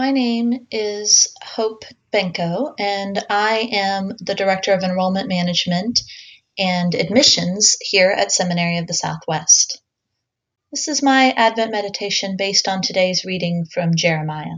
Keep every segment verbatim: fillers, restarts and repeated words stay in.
My name is Hope Benko, and I am the Director of Enrollment Management and Admissions here at Seminary of the Southwest. This is my Advent meditation based on today's reading from Jeremiah.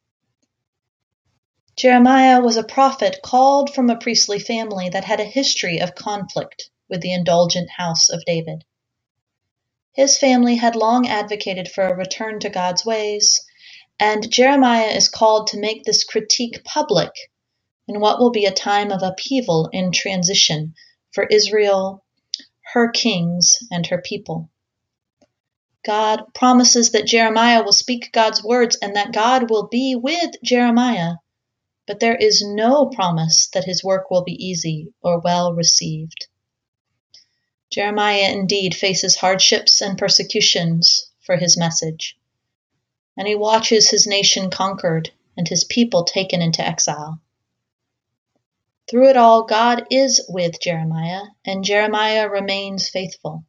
Jeremiah was a prophet called from a priestly family that had a history of conflict with the indulgent house of David. His family had long advocated for a return to God's ways, and Jeremiah is called to make this critique public in what will be a time of upheaval and transition for Israel, her kings, and her people. God promises that Jeremiah will speak God's words and that God will be with Jeremiah, but there is no promise that his work will be easy or well received. Jeremiah indeed faces hardships and persecutions for his message, and he watches his nation conquered and his people taken into exile. Through it all, God is with Jeremiah, and Jeremiah remains faithful.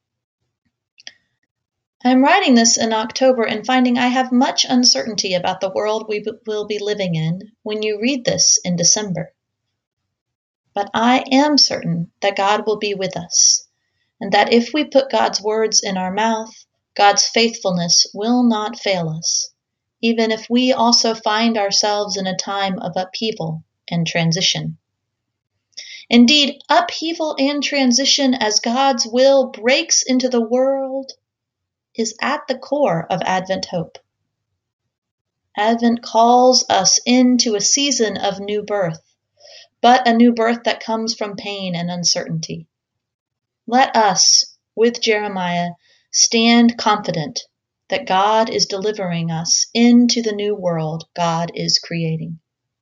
I'm writing this in October and finding I have much uncertainty about the world we will be living in when you read this in December. But I am certain that God will be with us, and that if we put God's words in our mouth, God's faithfulness will not fail us, even if we also find ourselves in a time of upheaval and transition. Indeed, upheaval and transition as God's will breaks into the world is at the core of Advent hope. Advent calls us into a season of new birth, but a new birth that comes from pain and uncertainty. Let us, with Jeremiah, stand confident that God is delivering us into the new world God is creating.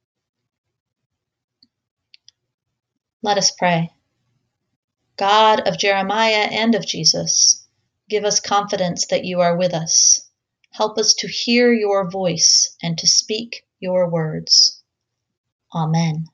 Let us pray. God of Jeremiah and of Jesus, give us confidence that you are with us. Help us to hear your voice and to speak your words. Amen.